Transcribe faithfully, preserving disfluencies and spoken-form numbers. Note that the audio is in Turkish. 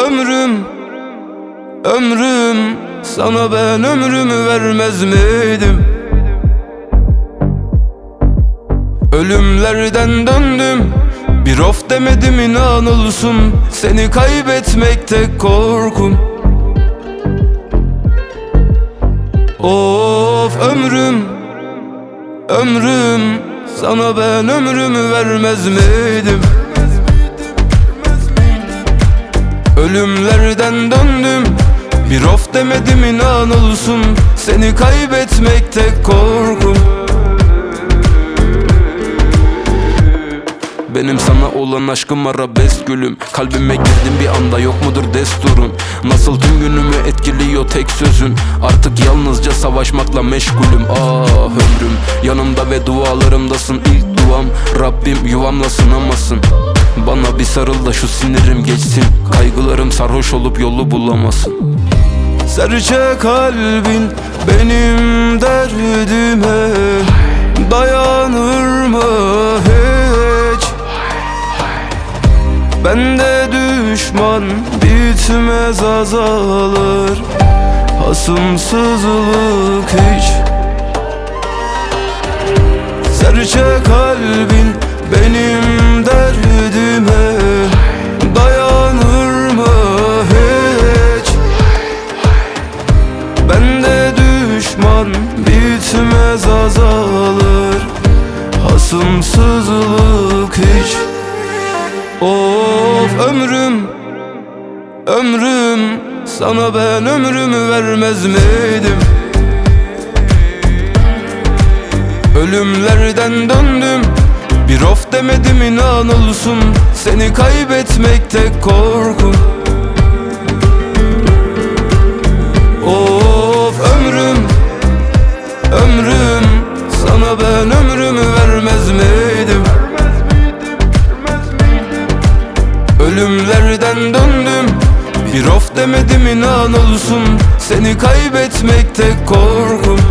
ömrüm, ömrüm, sana ben ömrümü vermez miydim? Ölümlerden döndüm, bir of demedim inan olsun. Seni kaybetmek tek korkum. Of ömrüm, ömrüm, sana ben ömrümü vermez miydim? Ölümlerden döndüm, bir of demedim inan olsun. Seni kaybetmek tek korkum. Benim sana olan aşkım arabesk gülüm. Kalbime girdin bir anda, yok mudur desturun? Nasıl tüm günümü etkiliyor tek sözün. Artık yalnızca savaşmakla meşgulüm. Ah ömrüm, yanımda ve dualarımdasın. İlk duam Rabbim yuvamla sınamasın. Bana bir sarıl da şu sinirim geçsin. Kaygılarım sarhoş olup yolu bulamasın. Serçe kalbin benim derdime dayanır mı hiç? Bende düşman bitmez azalır, hasımsızlık hiç. Serçe kalbin benim derdime dayanır mı hiç? Bende düşman bitmez azalır, hasımsızlık hiç. Of ömrüm, ömrüm, sana ben ömrümü vermez miydim? Ölümlerden döndüm, bir of demedim inan olsun. Seni kaybetmek tek korkum. Of ömrüm, ömrüm, sana ben ömrümü vermez miydim? Ölümlerden döndüm, bir of demedim inan olsun. Seni kaybetmek tek korkum.